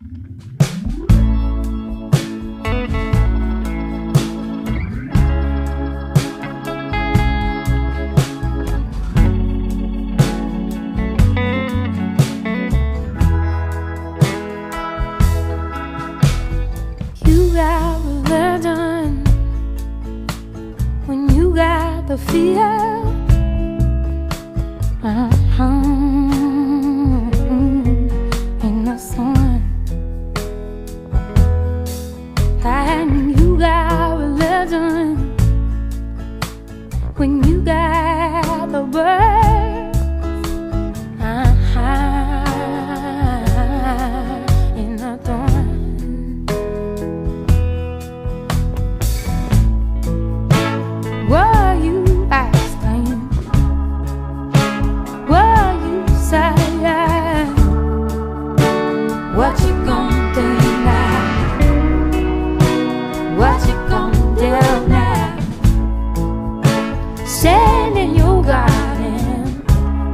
When you got the fear, in the sun, and you got religion. When you got the birds, in the dawn. Were you asking? Were you saying? What you gonna do now? What you gonna do now? Stand in your garden,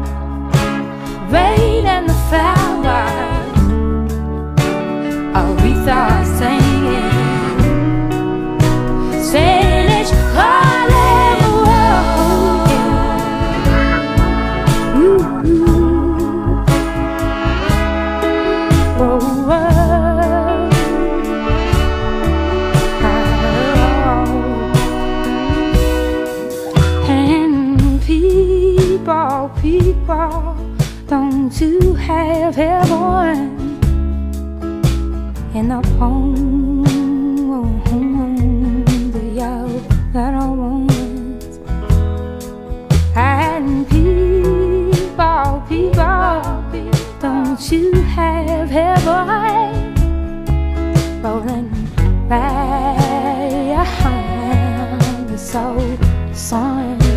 rain and the flowers, Aretha singing, saying it's hard. People, don't you have heaven in the home the young that I want? And people, don't you have heaven rolling behind the soul sun?